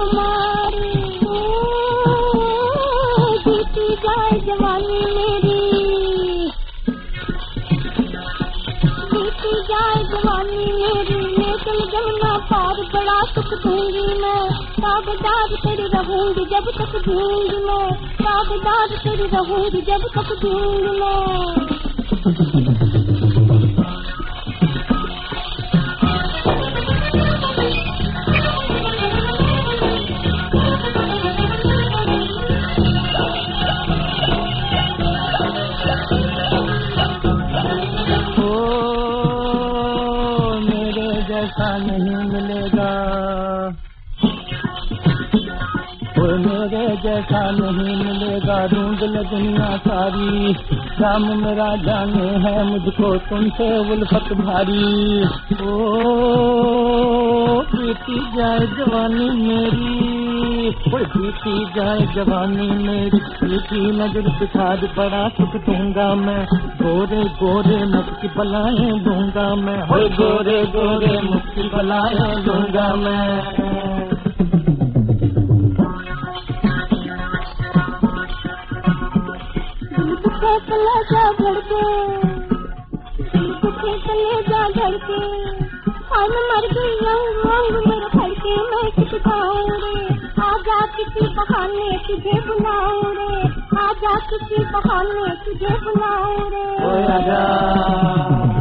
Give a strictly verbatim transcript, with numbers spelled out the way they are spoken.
हमारी, बीती जाए जवानी मेरी, बीती जाए जवानी मेरी, लेकिन जमुना पार बड़ा सुख दूंगी मैं, ताबेदार तेरी रहूंगी जब तक दूंगी मैं, ताबेदार तेरी रहूंगी जब तक दूंगी मैं। जैसा नहीं मिलेगा, कोई मेरे जैसा नहीं मिलेगा, ढूंढ ले दुनिया सारी, राम मेरा जाने है मुझको तुमसे उल्फत भारी। ओ बीती जाए जवानी मेरी, कोई बीती जाए जवानी मेरी, बीती नजर पिछाड़ बड़ा सुख दूंगा मैं, गोरे गोरे मुक्ति बलाएं दूंगा मैं, हो गोरे गोरे मुक्ति बलाएं दूंगा मैं। चले जा धड़के, चले जा धड़के, हम मर गई रंग रंग मेरे फड़के, मैं कुछ खाऊं रे, आजा किसी बहाने तुझे बुलाऊं रे, आजा किसी बहाने तुझे बुलाऊं रे।